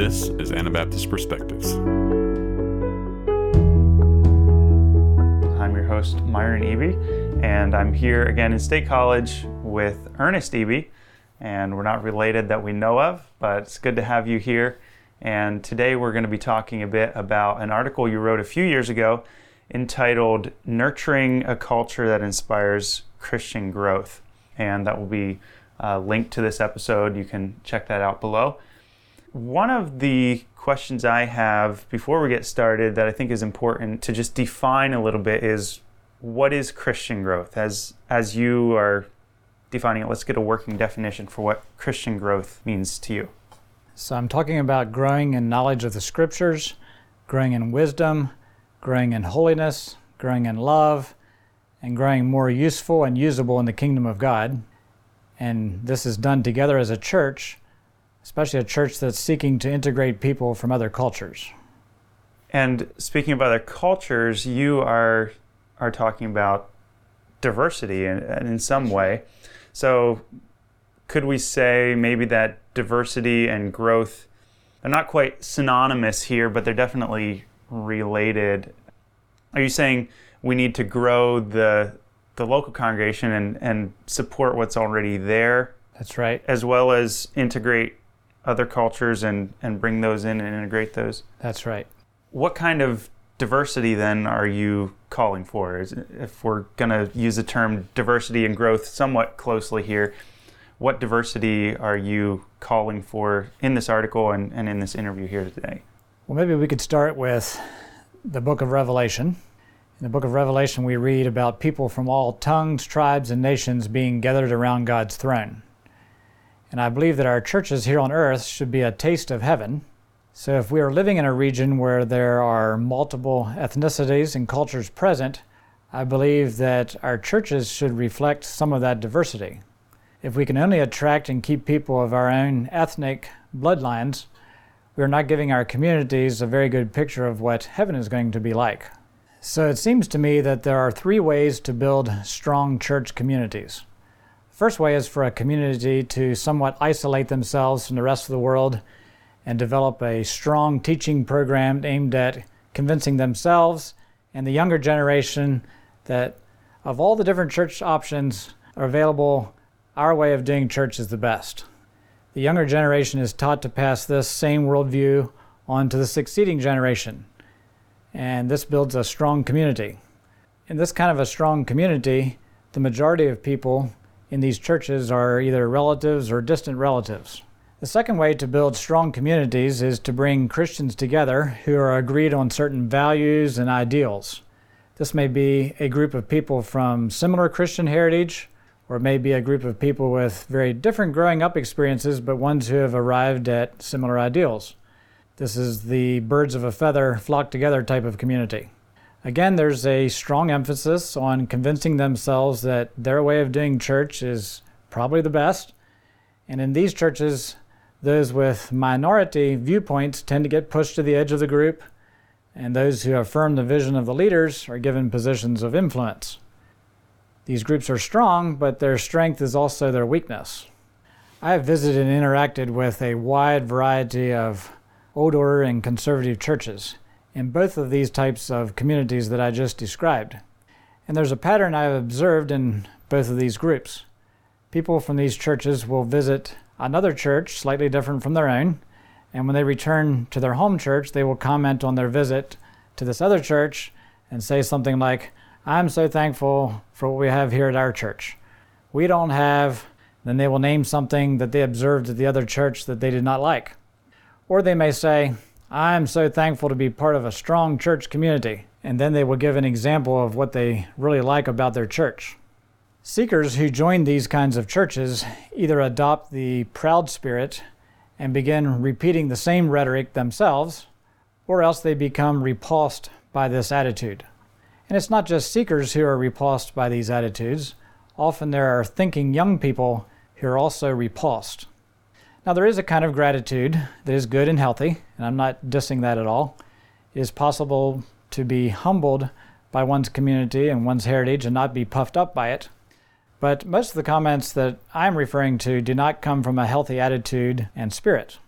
This is Anabaptist Perspectives. I'm your host, Myron Eby, and I'm here again in State College with Ernest Eby, and we're not related that we know of, but it's good to have you here. And today we're going to be talking a bit about an article you wrote a few years ago entitled Nurturing a Culture That Inspires Christian Growth. And that will be linked to this episode. You can check that out below. One of the questions I have before we get started that I think is important to just define a little bit is, what is Christian growth? As you are defining it, let's get a working definition for what Christian growth means to you. So I'm talking about growing in knowledge of the Scriptures, growing in wisdom, growing in holiness, growing in love, and growing more useful and usable in the kingdom of God. And this is done together as a church, especially a church that's seeking to integrate people from other cultures. And speaking of other cultures, you are talking about diversity in some way. So could we say maybe that diversity and growth are not quite synonymous here, but they're definitely related? Are you saying we need to grow the local congregation and support what's already there? That's right. As well as integrate other cultures and bring those in and integrate those? That's right. What kind of diversity then are you calling for? If we're going to use the term diversity and growth somewhat closely here, what diversity are you calling for in this article and in this interview here today? Well, maybe we could start with the book of Revelation. In the book of Revelation, we read about people from all tongues, tribes, and nations being gathered around God's throne. And I believe that our churches here on earth should be a taste of heaven. So if we are living in a region where there are multiple ethnicities and cultures present, I believe that our churches should reflect some of that diversity. If we can only attract and keep people of our own ethnic bloodlines, we are not giving our communities a very good picture of what heaven is going to be like. So it seems to me that there are three ways to build strong church communities. The first way is for a community to somewhat isolate themselves from the rest of the world and develop a strong teaching program aimed at convincing themselves and the younger generation that of all the different church options are available, our way of doing church is the best. The younger generation is taught to pass this same worldview on to the succeeding generation, and this builds a strong community. In this kind of a strong community, the majority of people in these churches are either relatives or distant relatives. The second way to build strong communities is to bring Christians together who are agreed on certain values and ideals. This may be a group of people from similar Christian heritage, or it may be a group of people with very different growing up experiences, but ones who have arrived at similar ideals. This is the birds of a feather flock together type of community. Again, there's a strong emphasis on convincing themselves that their way of doing church is probably the best. And in these churches, those with minority viewpoints tend to get pushed to the edge of the group, and those who affirm the vision of the leaders are given positions of influence. These groups are strong, but their strength is also their weakness. I have visited and interacted with a wide variety of old order and conservative churches in both of these types of communities that I just described. And there's a pattern I've observed in both of these groups. People from these churches will visit another church slightly different from their own, and when they return to their home church, they will comment on their visit to this other church and say something like, "I'm so thankful for what we have here at our church. We don't have," then they will name something that they observed at the other church that they did not like. Or they may say, "I'm so thankful to be part of a strong church community," and then they will give an example of what they really like about their church. Seekers who join these kinds of churches either adopt the proud spirit and begin repeating the same rhetoric themselves, or else they become repulsed by this attitude. And it's not just seekers who are repulsed by these attitudes. Often there are thinking young people who are also repulsed. Now, there is a kind of gratitude that is good and healthy, and I'm not dissing that at all. It is possible to be humbled by one's community and one's heritage and not be puffed up by it. But most of the comments that I'm referring to do not come from a healthy attitude and spirit.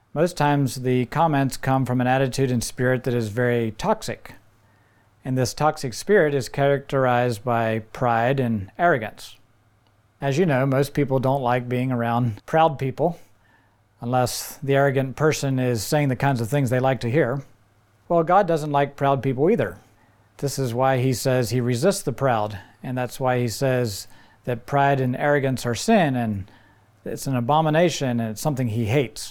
Most times the comments come from an attitude and spirit that is very toxic. And this toxic spirit is characterized by pride and arrogance. As you know, most people don't like being around proud people unless the arrogant person is saying the kinds of things they like to hear. Well, God doesn't like proud people either. This is why he says he resists the proud, and that's why he says that pride and arrogance are sin, and it's an abomination, and it's something he hates.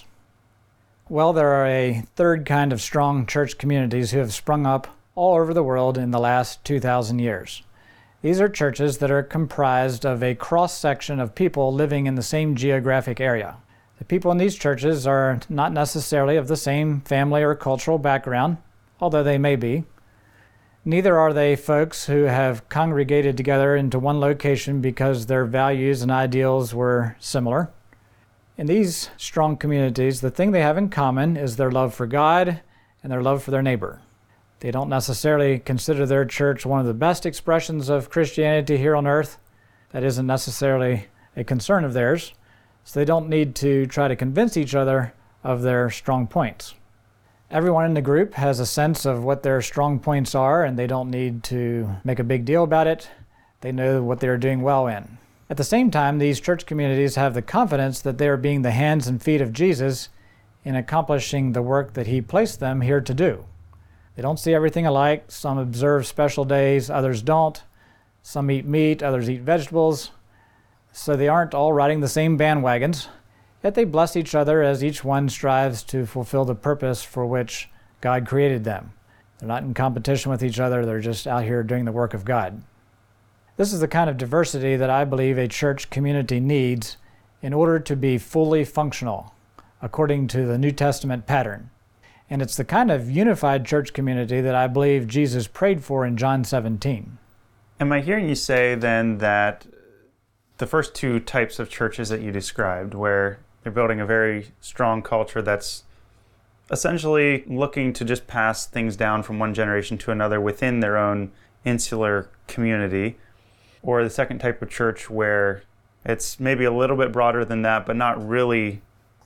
Well, there are a third kind of strong church communities who have sprung up all over the world in the last 2,000 years. These are churches that are comprised of a cross-section of people living in the same geographic area. The people in these churches are not necessarily of the same family or cultural background, although they may be. Neither are they folks who have congregated together into one location because their values and ideals were similar. In these strong communities, the thing they have in common is their love for God and their love for their neighbor. They don't necessarily consider their church one of the best expressions of Christianity here on earth. That isn't necessarily a concern of theirs, so they don't need to try to convince each other of their strong points. Everyone in the group has a sense of what their strong points are, and they don't need to make a big deal about it. They know what they're doing well in. At the same time, these church communities have the confidence that they are being the hands and feet of Jesus in accomplishing the work that he placed them here to do. They don't see everything alike. Some observe special days, others don't. Some eat meat, others eat vegetables. So they aren't all riding the same bandwagons. Yet they bless each other as each one strives to fulfill the purpose for which God created them. They're not in competition with each other, they're just out here doing the work of God. This is the kind of diversity that I believe a church community needs in order to be fully functional, according to the New Testament pattern. And it's the kind of unified church community that I believe Jesus prayed for in John 17. Am I hearing you say then that the first two types of churches that you described, where they're building a very strong culture that's essentially looking to just pass things down from one generation to another within their own insular community, or the second type of church where it's maybe a little bit broader than that, but not really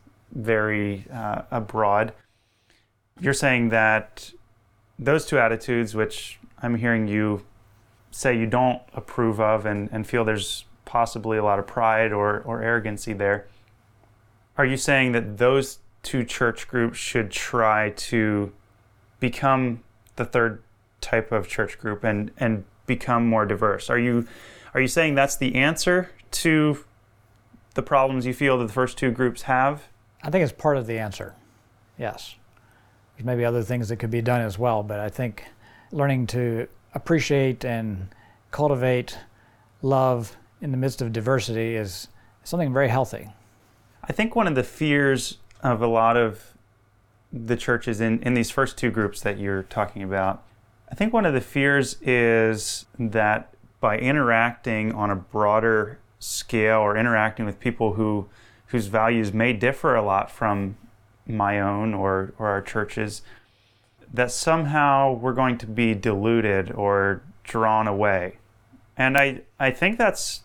very broad, you're saying that those two attitudes, which I'm hearing you say you don't approve of and feel there's possibly a lot of pride or arrogancy there, are you saying that those two church groups should try to become the third type of church group and become more diverse? Are you saying that's the answer to the problems you feel that the first two groups have? I think it's part of the answer, yes. There's maybe other things that could be done as well, but I think learning to appreciate and cultivate love in the midst of diversity is something very healthy. I think one of the fears of a lot of the churches in these first two groups that you're talking about, I think one of the fears is that by interacting on a broader scale or interacting with people whose values may differ a lot from my own or our churches, that somehow we're going to be diluted or drawn away. And I think that's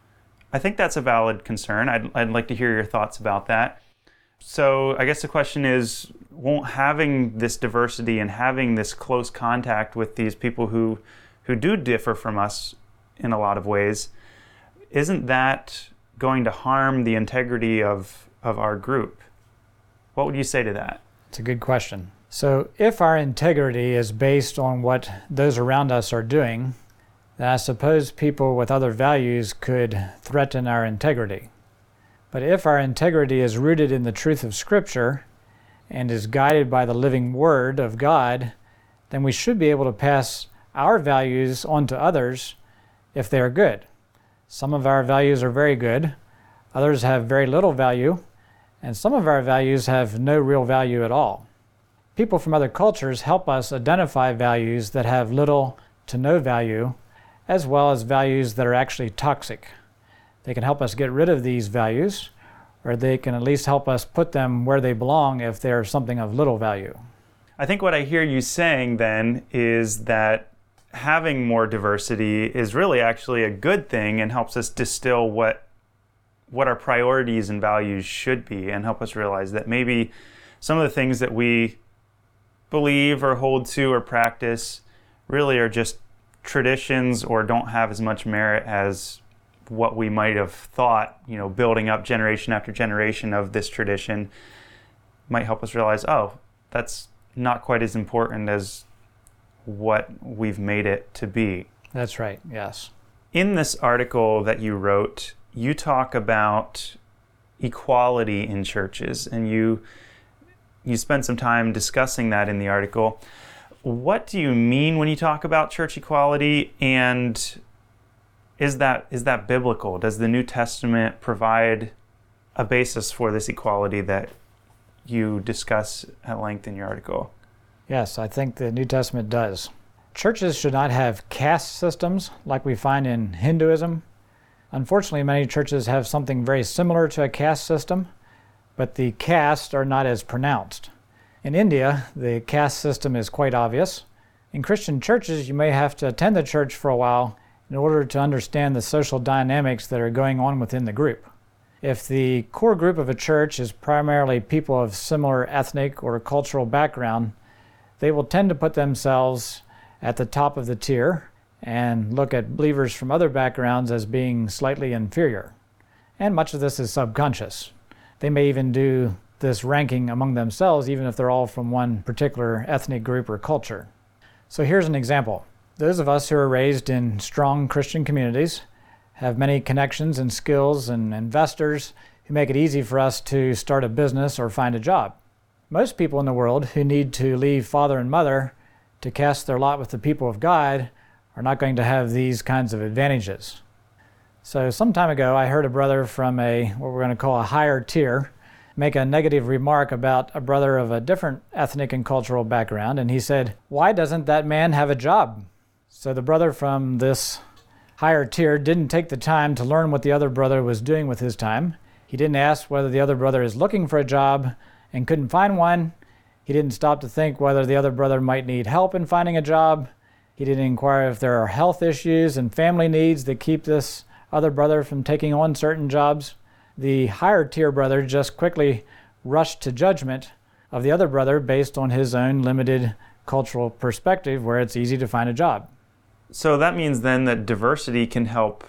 a valid concern. I'd like to hear your thoughts about that. So I guess the question is, won't having this diversity and having this close contact with these people who do differ from us in a lot of ways, isn't that going to harm the integrity of our group? What would you say to that? It's a good question. So if our integrity is based on what those around us are doing, then I suppose people with other values could threaten our integrity. But if our integrity is rooted in the truth of Scripture and is guided by the living Word of God, then we should be able to pass our values on to others if they are good. Some of our values are very good, others have very little value, and some of our values have no real value at all. People from other cultures help us identify values that have little to no value, as well as values that are actually toxic. They can help us get rid of these values, or they can at least help us put them where they belong if they're something of little value. I think what I hear you saying then is that having more diversity is really actually a good thing and helps us distill what our priorities and values should be, and help us realize that maybe some of the things that we believe or hold to or practice really are just traditions or don't have as much merit as what we might have thought, building up generation after generation of this tradition might help us realize, oh, that's not quite as important as what we've made it to be. That's right, yes. In this article that you wrote, you talk about equality in churches, and you spend some time discussing that in the article. What do you mean when you talk about church equality, and is that biblical? Does the New Testament provide a basis for this equality that you discuss at length in your article? Yes, I think the New Testament does. Churches should not have caste systems like we find in Hinduism. Unfortunately, many churches have something very similar to a caste system, but the castes are not as pronounced. In India, the caste system is quite obvious. In Christian churches, you may have to attend the church for a while in order to understand the social dynamics that are going on within the group. If the core group of a church is primarily people of similar ethnic or cultural background, they will tend to put themselves at the top of the tier and look at believers from other backgrounds as being slightly inferior. And much of this is subconscious. They may even do this ranking among themselves, even if they're all from one particular ethnic group or culture. So here's an example. Those of us who are raised in strong Christian communities have many connections and skills and investors who make it easy for us to start a business or find a job. Most people in the world who need to leave father and mother to cast their lot with the people of God are not going to have these kinds of advantages. So some time ago, I heard a brother from what we're going to call a higher tier make a negative remark about a brother of a different ethnic and cultural background, and he said, "Why doesn't that man have a job?" So the brother from this higher tier didn't take the time to learn what the other brother was doing with his time. He didn't ask whether the other brother is looking for a job and couldn't find one. He didn't stop to think whether the other brother might need help in finding a job. He didn't inquire if there are health issues and family needs that keep this other brother from taking on certain jobs. The higher tier brother just quickly rushed to judgment of the other brother based on his own limited cultural perspective, where it's easy to find a job. So that means then that diversity can help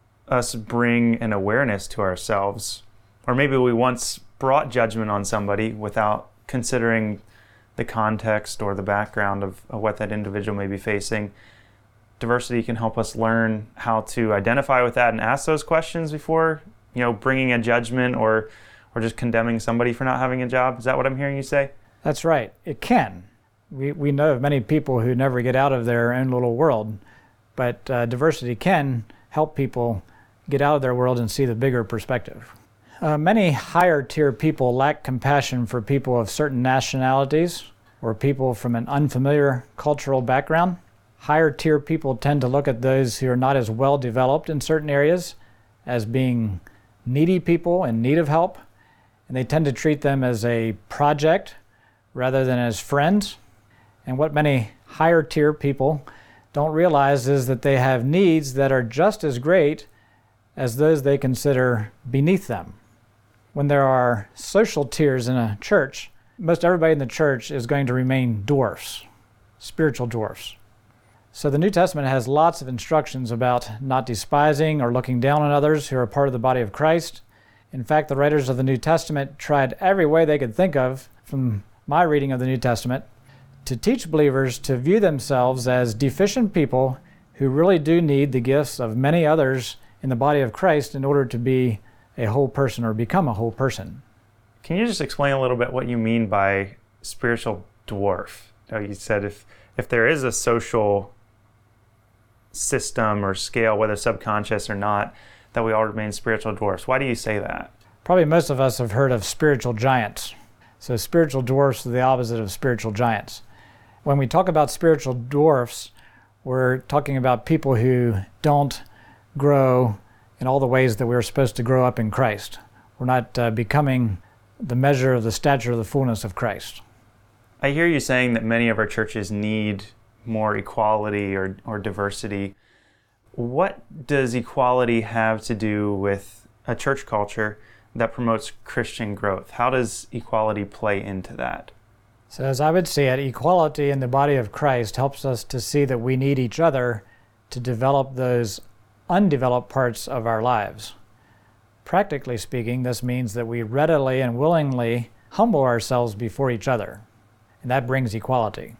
us bring an awareness to ourselves. Or maybe we once brought judgment on somebody without considering the context or the background of what that individual may be facing. Diversity can help us learn how to identify with that and ask those questions before, bringing a judgment or just condemning somebody for not having a job. Is that what I'm hearing you say? That's right. It can. We know of many people who never get out of their own little world, but diversity can help people get out of their world and see the bigger perspective. Many higher tier people lack compassion for people of certain nationalities or people from an unfamiliar cultural background. Higher tier people tend to look at those who are not as well developed in certain areas as being needy people in need of help, and they tend to treat them as a project rather than as friends. And what many higher tier people don't realize is that they have needs that are just as great as those they consider beneath them. When there are social tiers in a church, most everybody in the church is going to remain dwarfs, spiritual dwarfs. So the New Testament has lots of instructions about not despising or looking down on others who are part of the body of Christ. In fact, the writers of the New Testament tried every way they could think of, from my reading of the New Testament, to teach believers to view themselves as deficient people who really do need the gifts of many others in the body of Christ in order to be a whole person or become a whole person. Can you just explain a little bit what you mean by spiritual dwarf? You said if there is a social system or scale, whether subconscious or not, that we all remain spiritual dwarfs. Why do you say that? Probably most of us have heard of spiritual giants. So spiritual dwarfs are the opposite of spiritual giants. When we talk about spiritual dwarfs, we're talking about people who don't grow in all the ways that we're supposed to grow up in Christ. We're not becoming the measure of the stature of the fullness of Christ. I hear you saying that many of our churches need more equality or diversity. What does equality have to do with a church culture that promotes Christian growth? How does equality play into that? So as I would see it, equality in the body of Christ helps us to see that we need each other to develop those undeveloped parts of our lives. Practically speaking, this means that we readily and willingly humble ourselves before each other, and that brings equality.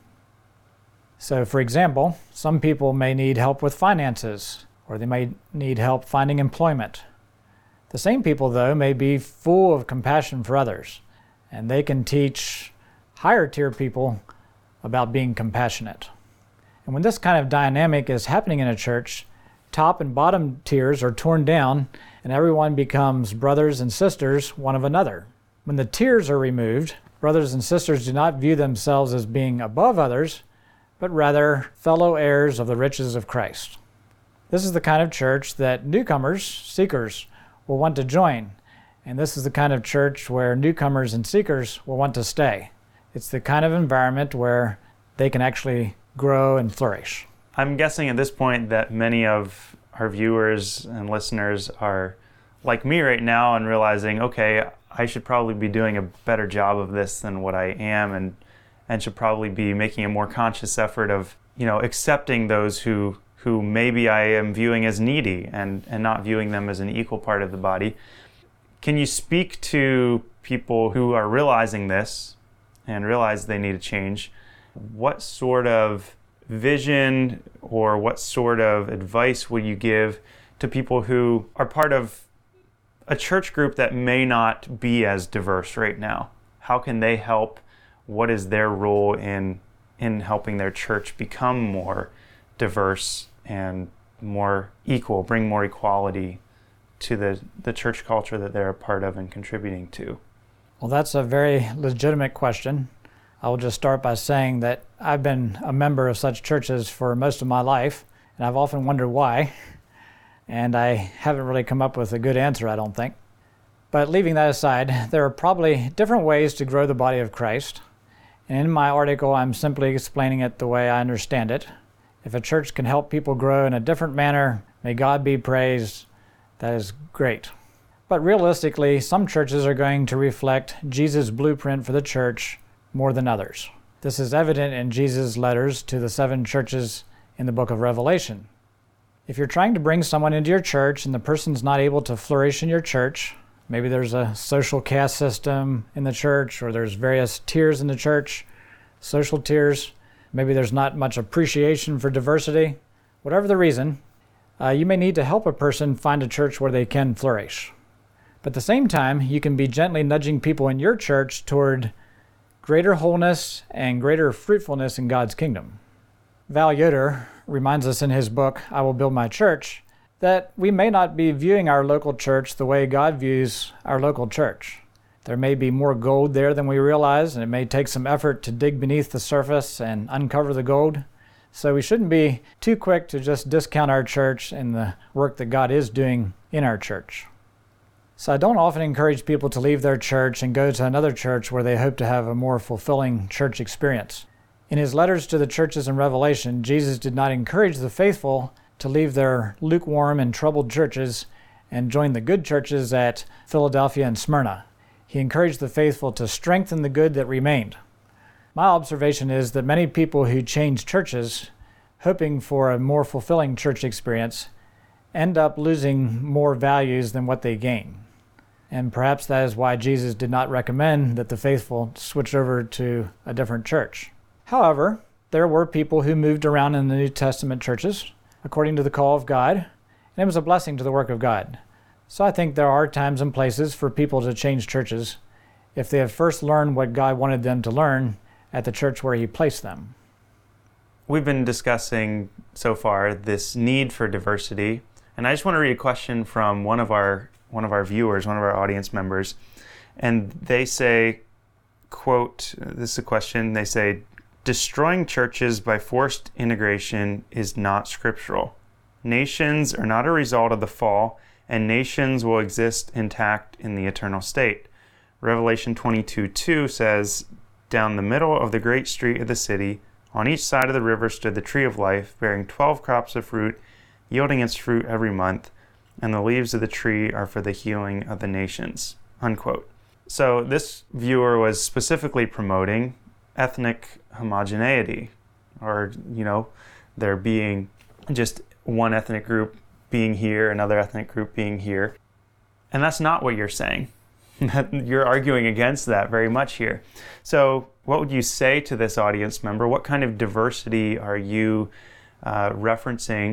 So, for example, some people may need help with finances, or they may need help finding employment. The same people, though, may be full of compassion for others, and they can teach higher tier people about being compassionate. And when this kind of dynamic is happening in a church, top and bottom tiers are torn down, and everyone becomes brothers and sisters one of another. When the tiers are removed, brothers and sisters do not view themselves as being above others, but rather fellow heirs of the riches of Christ. This is the kind of church that newcomers, seekers, will want to join, and this is the kind of church where newcomers and seekers will want to stay. It's the kind of environment where they can actually grow and flourish. I'm guessing at this point that many of our viewers and listeners are like me right now and realizing, okay, I should probably be doing a better job of this than what I am, and should probably be making a more conscious effort of, accepting those who maybe I am viewing as needy and not viewing them as an equal part of the body. Can you speak to people who are realizing this and realize they need a change? What sort of vision or what sort of advice would you give to people who are part of a church group that may not be as diverse right now? How can they help? What is their role in helping their church become more diverse and more equal, bring more equality to the church culture that they're a part of and contributing to? Well, that's a very legitimate question. I will just start by saying that I've been a member of such churches for most of my life, and I've often wondered why, and I haven't really come up with a good answer, I don't think. But leaving that aside, there are probably different ways to grow the body of Christ. And in my article, I'm simply explaining it the way I understand it. If a church can help people grow in a different manner, may God be praised, that is great. But realistically, some churches are going to reflect Jesus' blueprint for the church more than others. This is evident in Jesus' letters to the 7 churches in the book of Revelation. If you're trying to bring someone into your church and the person's not able to flourish in your church, maybe there's a social caste system in the church, or there's various tiers in the church, social tiers. Maybe there's not much appreciation for diversity. Whatever the reason, you may need to help a person find a church where they can flourish. But at the same time, you can be gently nudging people in your church toward greater wholeness and greater fruitfulness in God's kingdom. Val Yoder reminds us in his book, I Will Build My Church, that we may not be viewing our local church the way God views our local church. There may be more gold there than we realize, and it may take some effort to dig beneath the surface and uncover the gold. So we shouldn't be too quick to just discount our church and the work that God is doing in our church. So I don't often encourage people to leave their church and go to another church where they hope to have a more fulfilling church experience. In his letters to the churches in Revelation, Jesus did not encourage the faithful to leave their lukewarm and troubled churches and join the good churches at Philadelphia and Smyrna. He encouraged the faithful to strengthen the good that remained. My observation is that many people who change churches, hoping for a more fulfilling church experience, end up losing more values than what they gain. And perhaps that is why Jesus did not recommend that the faithful switch over to a different church. However, there were people who moved around in the New Testament churches according to the call of God, and it was a blessing to the work of God. So I think there are times and places for people to change churches if they have first learned what God wanted them to learn at the church where He placed them. We've been discussing so far this need for diversity, and I just want to read a question from one of our viewers, one of our audience members, and they say, quote, this is a question, they say, destroying churches by forced integration is not scriptural. Nations are not a result of the fall, and nations will exist intact in the eternal state. Revelation 22:2 says, down the middle of the great street of the city, on each side of the river stood the tree of life, bearing 12 crops of fruit, yielding its fruit every month. and the leaves of the tree are for the healing of the nations," unquote. So this viewer was specifically promoting ethnic homogeneity, or, there being just one ethnic group being here, another ethnic group being here. And that's not what you're saying. You're arguing against that very much here. So what would you say to this audience member? What kind of diversity are you referencing?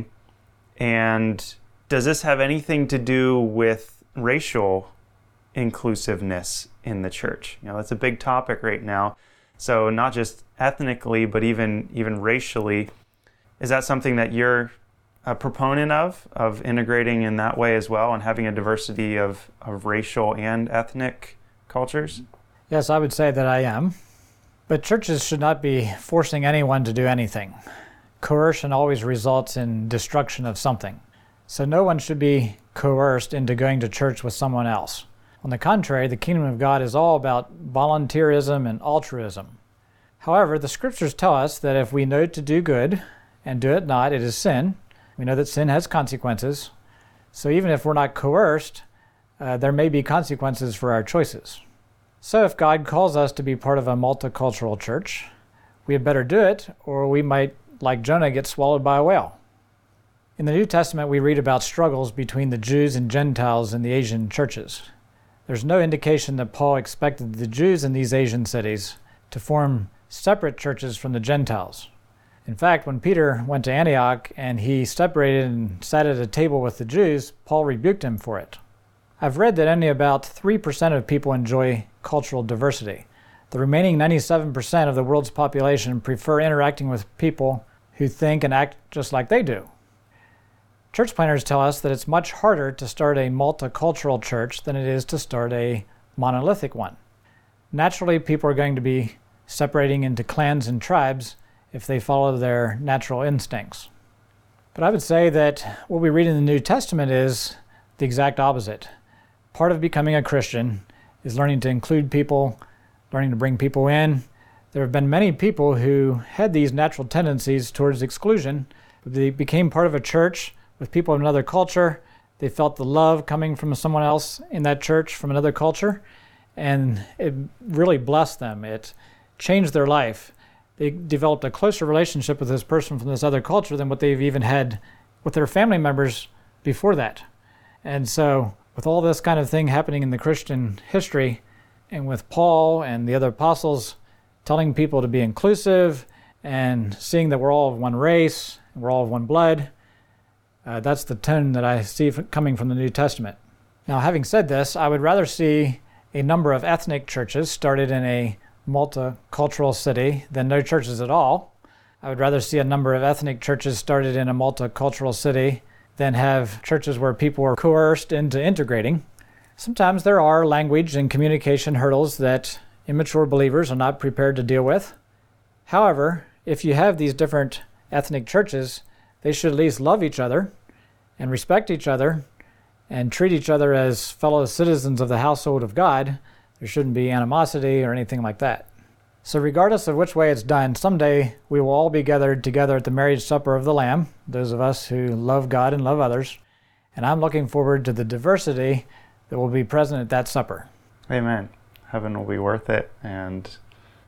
And does this have anything to do with racial inclusiveness in the church? That's a big topic right now. So not just ethnically, but even racially. Is that something that you're a proponent of integrating in that way as well, and having a diversity of racial and ethnic cultures? Yes, I would say that I am. But churches should not be forcing anyone to do anything. Coercion always results in destruction of something. So no one should be coerced into going to church with someone else. On the contrary, the kingdom of God is all about volunteerism and altruism. However, the scriptures tell us that if we know to do good and do it not, it is sin. We know that sin has consequences. So even if we're not coerced, there may be consequences for our choices. So if God calls us to be part of a multicultural church, we had better do it, or we might, like Jonah, get swallowed by a whale. In the New Testament, we read about struggles between the Jews and Gentiles in the Asian churches. There's no indication that Paul expected the Jews in these Asian cities to form separate churches from the Gentiles. In fact, when Peter went to Antioch and he separated and sat at a table with the Jews, Paul rebuked him for it. I've read that only about 3% of people enjoy cultural diversity. The remaining 97% of the world's population prefer interacting with people who think and act just like they do. Church planners tell us that it's much harder to start a multicultural church than it is to start a monolithic one. Naturally, people are going to be separating into clans and tribes if they follow their natural instincts. But I would say that what we read in the New Testament is the exact opposite. Part of becoming a Christian is learning to include people, learning to bring people in. There have been many people who had these natural tendencies towards exclusion. They became part of a church with people of another culture. They felt the love coming from someone else in that church from another culture, and it really blessed them. It changed their life. They developed a closer relationship with this person from this other culture than what they've even had with their family members before that. And so with all this kind of thing happening in the Christian history, and with Paul and the other apostles telling people to be inclusive and seeing that we're all of one race, and we're all of one blood, that's the tone that I see coming from the New Testament. Now, having said this, I would rather see a number of ethnic churches started in a multicultural city than no churches at all. I would rather see a number of ethnic churches started in a multicultural city than have churches where people are coerced into integrating. Sometimes there are language and communication hurdles that immature believers are not prepared to deal with. However, if you have these different ethnic churches, they should at least love each other and respect each other and treat each other as fellow citizens of the household of God. There shouldn't be animosity or anything like that. So regardless of which way it's done, someday we will all be gathered together at the marriage supper of the Lamb, those of us who love God and love others. And I'm looking forward to the diversity that will be present at that supper. Amen. Heaven will be worth it, and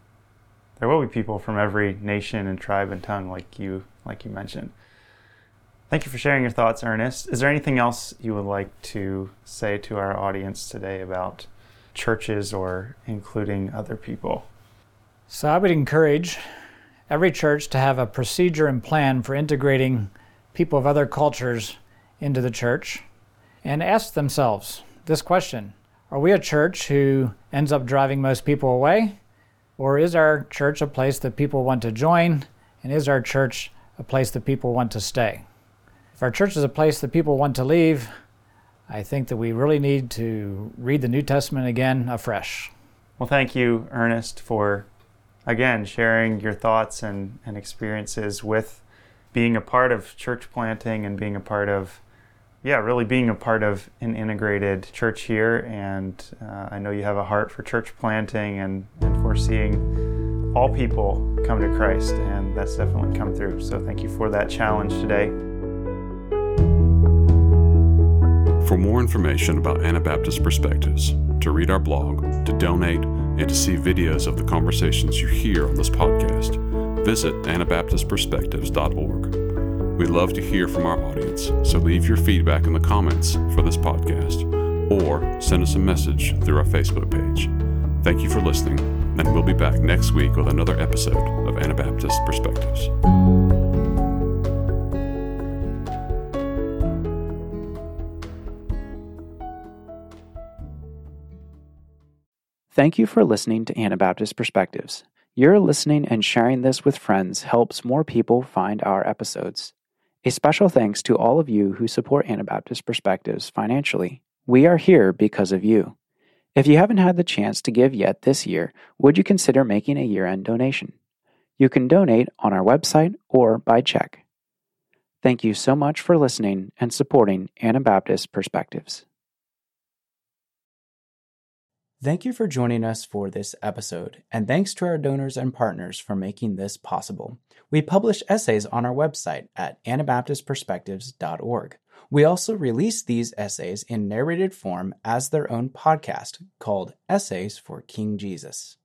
there will be people from every nation and tribe and tongue like you mentioned. Thank you for sharing your thoughts, Ernest. Is there anything else you would like to say to our audience today about churches or including other people? So I would encourage every church to have a procedure and plan for integrating people of other cultures into the church, and ask themselves this question: are we a church who ends up driving most people away? Or is our church a place that people want to join? And is our church a place that people want to stay? If our church is a place that people want to leave, I think that we really need to read the New Testament again afresh. Well, thank you, Ernest, for, again, sharing your thoughts and experiences with being a part of church planting and being a part of, really being a part of an integrated church here. And I know you have a heart for church planting and for seeing all people come to Christ, and that's definitely come through. So thank you for that challenge today. For more information about Anabaptist Perspectives, to read our blog, to donate, and to see videos of the conversations you hear on this podcast, visit AnabaptistPerspectives.org. We love to hear from our audience, so leave your feedback in the comments for this podcast or send us a message through our Facebook page. Thank you for listening, and we'll be back next week with another episode of Anabaptist Perspectives. Thank you for listening to Anabaptist Perspectives. Your listening and sharing this with friends helps more people find our episodes. A special thanks to all of you who support Anabaptist Perspectives financially. We are here because of you. If you haven't had the chance to give yet this year, would you consider making a year-end donation? You can donate on our website or by check. Thank you so much for listening and supporting Anabaptist Perspectives. Thank you for joining us for this episode, and thanks to our donors and partners for making this possible. We publish essays on our website at AnabaptistPerspectives.org. We also release these essays in narrated form as their own podcast called Essays for King Jesus.